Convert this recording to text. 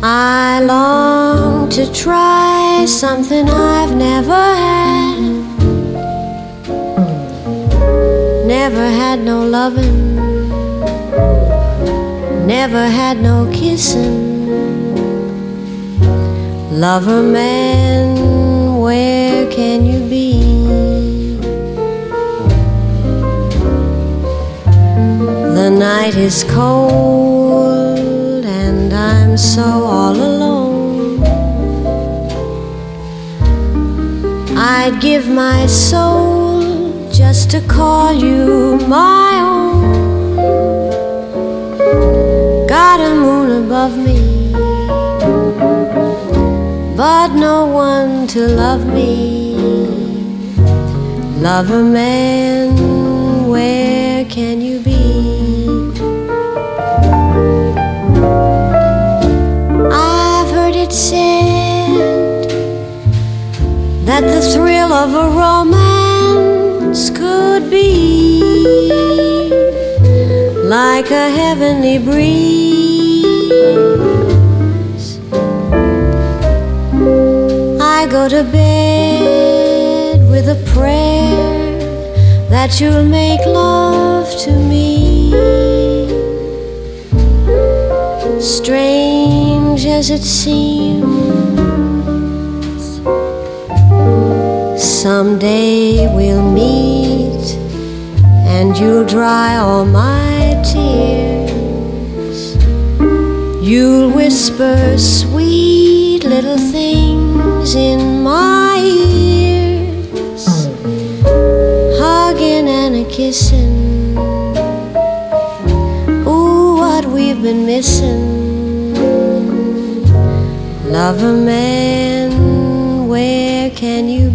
I long to try something I've never had. Never had no loving, never had no kissing. Lover man, where can you be? The night is cold and I'm so all alone. I'd give my soul just to call you my own. Got a moon above me, but no one to love me. Lover man, where can you be? I've heard it said that the thrill of a romance could be like a heavenly breeze. I go to bed with a prayer that you'll make love to me. Strange as it seems, someday we'll meet and you'll dry all my tears. You'll whisper sweet little things in my ears, hugging and a kissing. Ooh, what we've been missing. Lover man, where can you